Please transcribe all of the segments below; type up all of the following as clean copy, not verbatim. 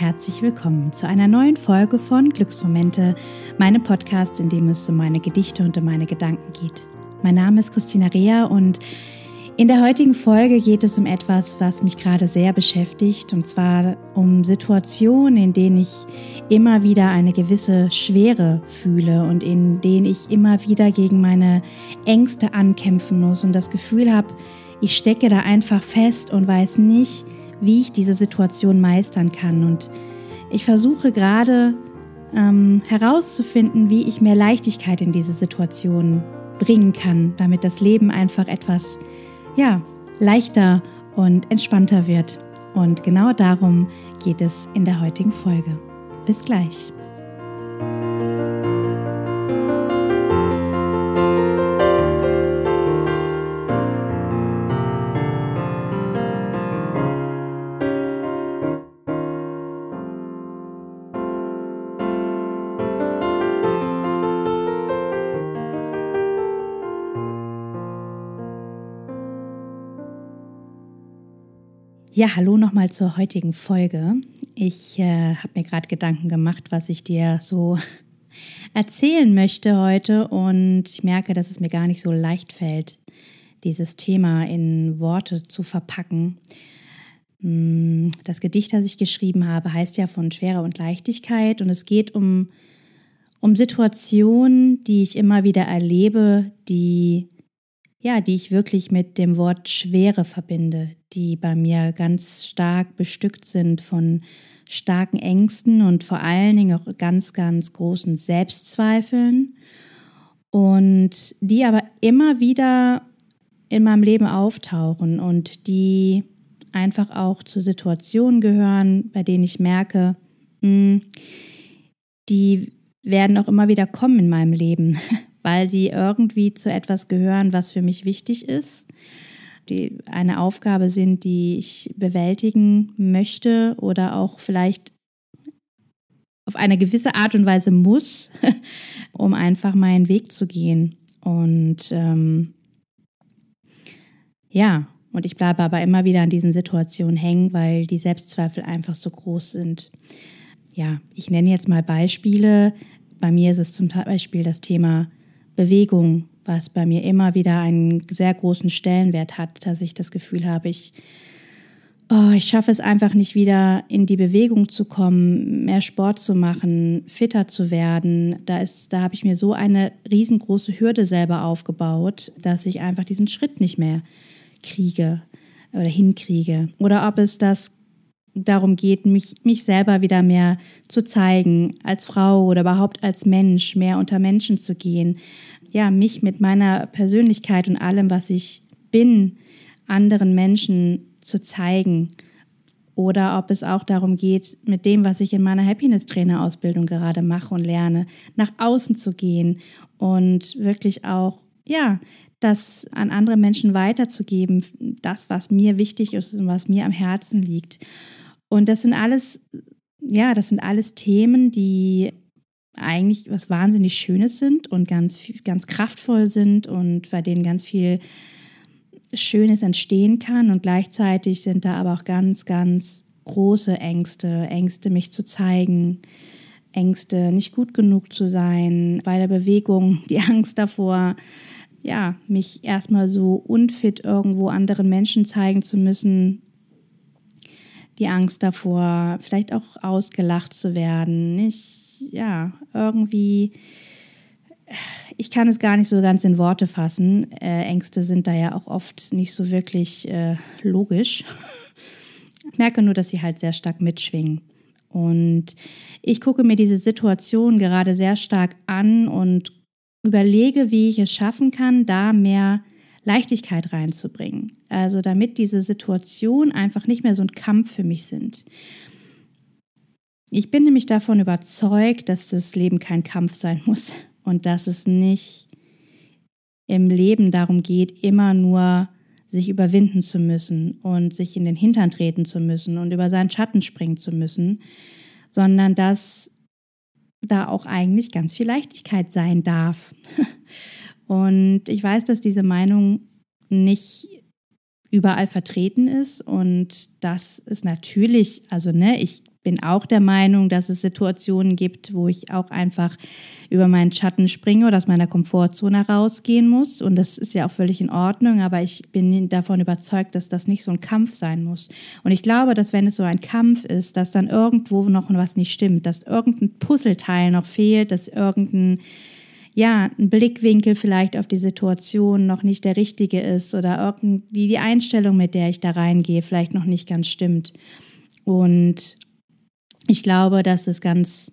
herzlich willkommen zu einer neuen Folge von Glücksmomente, meinem Podcast, in dem es um meine Gedichte und um meine Gedanken geht. Mein Name ist Christina Rea und in der heutigen Folge geht es um etwas, was mich gerade sehr beschäftigt, und zwar um Situationen, in denen ich immer wieder eine gewisse Schwere fühle und in denen ich immer wieder gegen meine Ängste ankämpfen muss und das Gefühl habe, ich stecke da einfach fest und weiß nicht, wie ich diese Situation meistern kann. Und ich versuche gerade herauszufinden, wie ich mehr Leichtigkeit in diese Situation bringen kann, damit das Leben einfach etwas leichter und entspannter wird. Und genau darum geht es in der heutigen Folge. Bis gleich. Ja, hallo nochmal zur heutigen Folge. Ich habe mir gerade Gedanken gemacht, was ich dir so erzählen möchte heute, und ich merke, dass es mir gar nicht so leicht fällt, dieses Thema in Worte zu verpacken. Das Gedicht, das ich geschrieben habe, heißt ja von Schwere und Leichtigkeit, und es geht um Situationen, die ich immer wieder erlebe, die ich wirklich mit dem Wort Schwere verbinde, die bei mir ganz stark bestückt sind von starken Ängsten und vor allen Dingen auch ganz, ganz großen Selbstzweifeln, und die aber immer wieder in meinem Leben auftauchen und die einfach auch zu Situationen gehören, bei denen ich merke, die werden auch immer wieder kommen in meinem Leben, weil sie irgendwie zu etwas gehören, was für mich wichtig ist, die eine Aufgabe sind, die ich bewältigen möchte oder auch vielleicht auf eine gewisse Art und Weise muss, um einfach meinen Weg zu gehen. Und und ich bleibe aber immer wieder an diesen Situationen hängen, weil die Selbstzweifel einfach so groß sind. Ja, ich nenne jetzt mal Beispiele. Bei mir ist es zum Beispiel das Thema Bewegung, was bei mir immer wieder einen sehr großen Stellenwert hat, dass ich das Gefühl habe, ich schaffe es einfach nicht wieder in die Bewegung zu kommen, mehr Sport zu machen, fitter zu werden. Da habe ich mir so eine riesengroße Hürde selber aufgebaut, dass ich einfach diesen Schritt nicht mehr kriege oder hinkriege. Oder ob es darum geht, mich selber wieder mehr zu zeigen, als Frau oder überhaupt als Mensch, mehr unter Menschen zu gehen, mich mit meiner Persönlichkeit und allem, was ich bin, anderen Menschen zu zeigen. Oder ob es auch darum geht, mit dem, was ich in meiner Happiness-Trainer-Ausbildung gerade mache und lerne, nach außen zu gehen und wirklich auch, das an andere Menschen weiterzugeben, das, was mir wichtig ist und was mir am Herzen liegt. Und das sind alles Themen, die eigentlich was wahnsinnig Schönes sind und ganz, ganz kraftvoll sind und bei denen ganz viel Schönes entstehen kann. Und gleichzeitig sind da aber auch ganz, ganz große Ängste, mich zu zeigen, Ängste, nicht gut genug zu sein, bei der Bewegung, die Angst davor, mich erstmal so unfit irgendwo anderen Menschen zeigen zu müssen, die Angst davor, vielleicht auch ausgelacht zu werden. Ich kann es gar nicht so ganz in Worte fassen. Ängste sind da ja auch oft nicht so wirklich logisch. Ich merke nur, dass sie halt sehr stark mitschwingen. Und ich gucke mir diese Situation gerade sehr stark an und überlege, wie ich es schaffen kann, da mehr Leichtigkeit reinzubringen. Also damit diese Situationen einfach nicht mehr so ein Kampf für mich sind. Ich bin nämlich davon überzeugt, dass das Leben kein Kampf sein muss und dass es nicht im Leben darum geht, immer nur sich überwinden zu müssen und sich in den Hintern treten zu müssen und über seinen Schatten springen zu müssen, sondern dass da auch eigentlich ganz viel Leichtigkeit sein darf. Und ich weiß, dass diese Meinung nicht überall vertreten ist und das ist natürlich, ich bin auch der Meinung, dass es Situationen gibt, wo ich auch einfach über meinen Schatten springe oder aus meiner Komfortzone rausgehen muss. Und das ist ja auch völlig in Ordnung, aber ich bin davon überzeugt, dass das nicht so ein Kampf sein muss. Und ich glaube, dass wenn es so ein Kampf ist, dass dann irgendwo noch was nicht stimmt, dass irgendein Puzzleteil noch fehlt, dass ein Blickwinkel vielleicht auf die Situation noch nicht der richtige ist oder irgendwie die Einstellung, mit der ich da reingehe, vielleicht noch nicht ganz stimmt. Und ich glaube, dass es ganz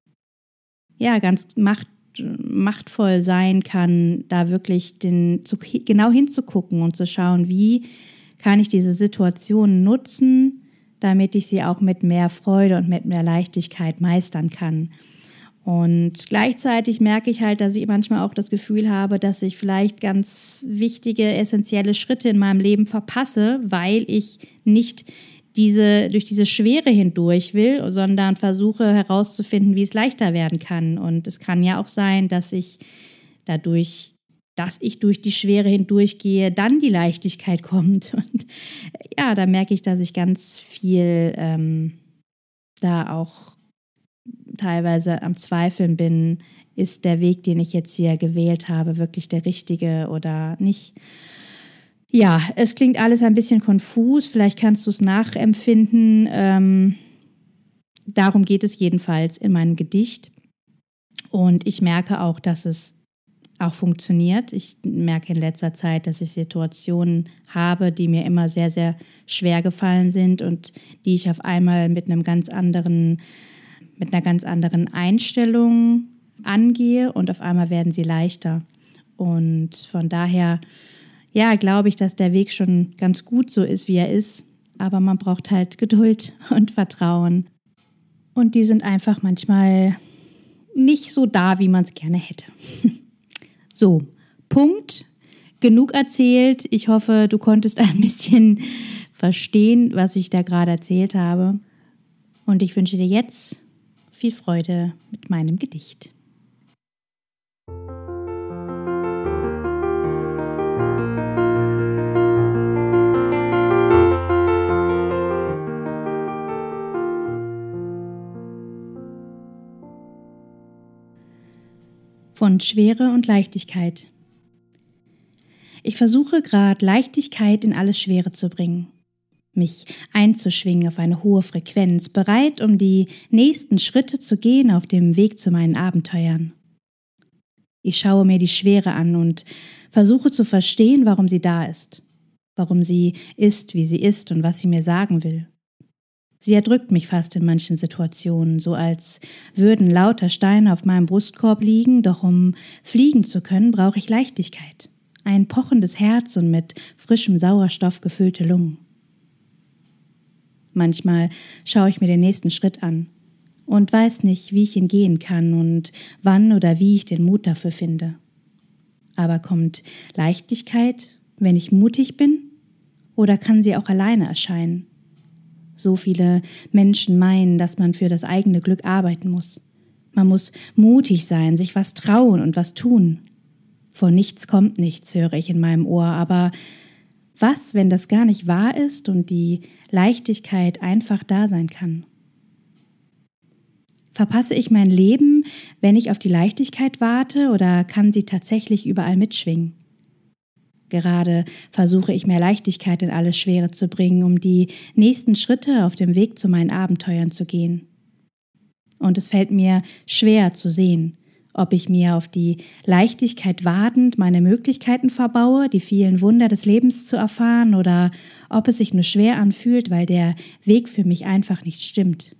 machtvoll sein kann, da wirklich genau hinzugucken und zu schauen, wie kann ich diese Situation nutzen, damit ich sie auch mit mehr Freude und mit mehr Leichtigkeit meistern kann. Und gleichzeitig merke ich halt, dass ich manchmal auch das Gefühl habe, dass ich vielleicht ganz wichtige, essentielle Schritte in meinem Leben verpasse, weil ich nicht durch diese Schwere hindurch will, sondern versuche herauszufinden, wie es leichter werden kann. Und es kann ja auch sein, dass ich durch die Schwere hindurchgehe, dann die Leichtigkeit kommt. Und ja, da merke ich, dass ich ganz viel da auch teilweise am Zweifeln bin, ist der Weg, den ich jetzt hier gewählt habe, wirklich der richtige oder nicht. Ja, es klingt alles ein bisschen konfus, vielleicht kannst du es nachempfinden. Darum geht es jedenfalls in meinem Gedicht. Und ich merke auch, dass es auch funktioniert. Ich merke in letzter Zeit, dass ich Situationen habe, die mir immer sehr, sehr schwer gefallen sind und die ich auf einmal mit einer ganz anderen Einstellung angehe und auf einmal werden sie leichter. Und von daher, ja, glaube ich, dass der Weg schon ganz gut so ist, wie er ist. Aber man braucht halt Geduld und Vertrauen. Und die sind einfach manchmal nicht so da, wie man es gerne hätte. So, Punkt. Genug erzählt. Ich hoffe, du konntest ein bisschen verstehen, was ich da gerade erzählt habe. Und ich wünsche dir jetzt viel Freude mit meinem Gedicht. Von Schwere und Leichtigkeit. Ich versuche gerade Leichtigkeit in alles Schwere zu bringen, mich einzuschwingen auf eine hohe Frequenz, bereit, um die nächsten Schritte zu gehen auf dem Weg zu meinen Abenteuern. Ich schaue mir die Schwere an und versuche zu verstehen, warum sie da ist, warum sie ist, wie sie ist und was sie mir sagen will. Sie erdrückt mich fast in manchen Situationen, so als würden lauter Steine auf meinem Brustkorb liegen, doch um fliegen zu können, brauche ich Leichtigkeit, ein pochendes Herz und mit frischem Sauerstoff gefüllte Lungen. Manchmal schaue ich mir den nächsten Schritt an und weiß nicht, wie ich ihn gehen kann und wann oder wie ich den Mut dafür finde. Aber kommt Leichtigkeit, wenn ich mutig bin, oder kann sie auch alleine erscheinen? So viele Menschen meinen, dass man für das eigene Glück arbeiten muss. Man muss mutig sein, sich was trauen und was tun. Von nichts kommt nichts, höre ich in meinem Ohr. Aber was, wenn das gar nicht wahr ist und die Leichtigkeit einfach da sein kann? Verpasse ich mein Leben, wenn ich auf die Leichtigkeit warte, oder kann sie tatsächlich überall mitschwingen? Gerade versuche ich mehr Leichtigkeit in alles Schwere zu bringen, um die nächsten Schritte auf dem Weg zu meinen Abenteuern zu gehen. Und es fällt mir schwer zu sehen, ob ich mir auf die Leichtigkeit wartend meine Möglichkeiten verbaue, die vielen Wunder des Lebens zu erfahren, oder ob es sich nur schwer anfühlt, weil der Weg für mich einfach nicht stimmt.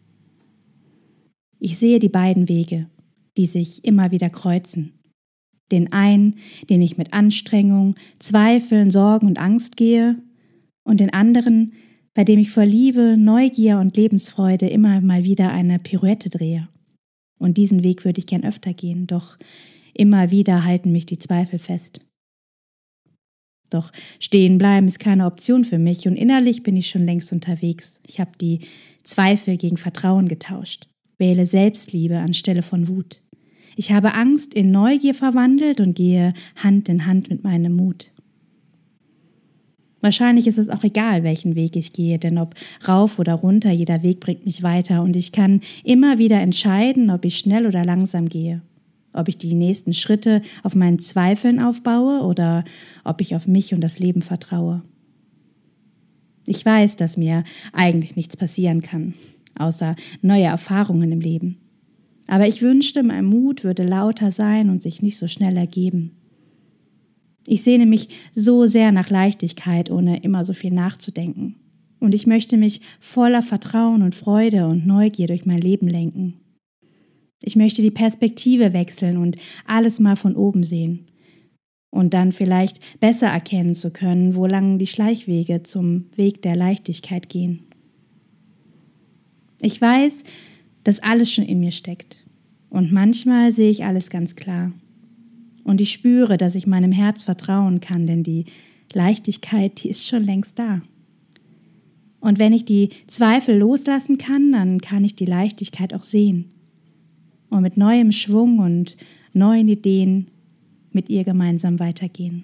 Ich sehe die beiden Wege, die sich immer wieder kreuzen. Den einen, den ich mit Anstrengung, Zweifeln, Sorgen und Angst gehe, und den anderen, bei dem ich vor Liebe, Neugier und Lebensfreude immer mal wieder eine Pirouette drehe. Und diesen Weg würde ich gern öfter gehen, doch immer wieder halten mich die Zweifel fest. Doch stehen bleiben ist keine Option für mich, und innerlich bin ich schon längst unterwegs. Ich habe die Zweifel gegen Vertrauen getauscht, wähle Selbstliebe anstelle von Wut. Ich habe Angst in Neugier verwandelt und gehe Hand in Hand mit meinem Mut. Wahrscheinlich ist es auch egal, welchen Weg ich gehe, denn ob rauf oder runter, jeder Weg bringt mich weiter und ich kann immer wieder entscheiden, ob ich schnell oder langsam gehe. Ob ich die nächsten Schritte auf meinen Zweifeln aufbaue oder ob ich auf mich und das Leben vertraue. Ich weiß, dass mir eigentlich nichts passieren kann, außer neue Erfahrungen im Leben. Aber ich wünschte, mein Mut würde lauter sein und sich nicht so schnell ergeben. Ich sehne mich so sehr nach Leichtigkeit, ohne immer so viel nachzudenken. Und ich möchte mich voller Vertrauen und Freude und Neugier durch mein Leben lenken. Ich möchte die Perspektive wechseln und alles mal von oben sehen. Und dann vielleicht besser erkennen zu können, wo lang die Schleichwege zum Weg der Leichtigkeit gehen. Ich weiß, dass alles schon in mir steckt. Und manchmal sehe ich alles ganz klar. Und ich spüre, dass ich meinem Herz vertrauen kann, denn die Leichtigkeit, die ist schon längst da. Und wenn ich die Zweifel loslassen kann, dann kann ich die Leichtigkeit auch sehen. Und mit neuem Schwung und neuen Ideen mit ihr gemeinsam weitergehen.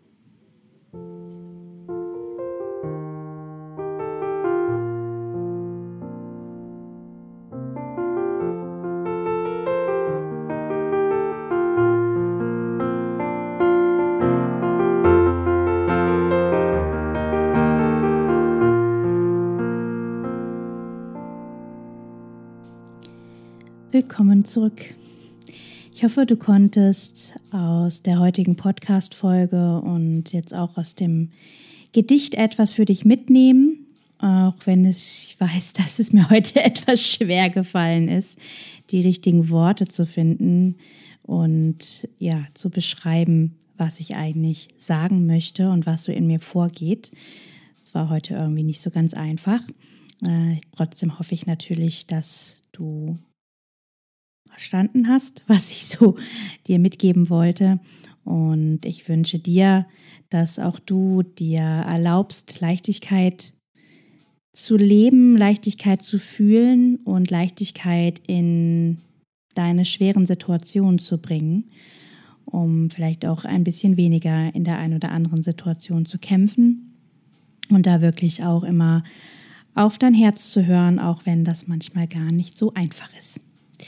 Willkommen zurück. Ich hoffe, du konntest aus der heutigen Podcast-Folge und jetzt auch aus dem Gedicht etwas für dich mitnehmen, auch wenn ich weiß, dass es mir heute etwas schwer gefallen ist, die richtigen Worte zu finden und ja, zu beschreiben, was ich eigentlich sagen möchte und was so in mir vorgeht. Es war heute irgendwie nicht so ganz einfach. Trotzdem hoffe ich natürlich, dass du verstanden hast, was ich so dir mitgeben wollte. Und ich wünsche dir, dass auch du dir erlaubst, Leichtigkeit zu leben, Leichtigkeit zu fühlen und Leichtigkeit in deine schweren Situationen zu bringen, um vielleicht auch ein bisschen weniger in der einen oder anderen Situation zu kämpfen und da wirklich auch immer auf dein Herz zu hören, auch wenn das manchmal gar nicht so einfach ist.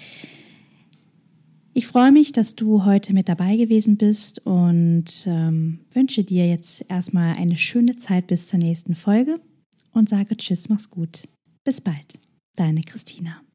Ich freue mich, dass du heute mit dabei gewesen bist und wünsche dir jetzt erstmal eine schöne Zeit bis zur nächsten Folge und sage Tschüss, mach's gut. Bis bald. Deine Christina.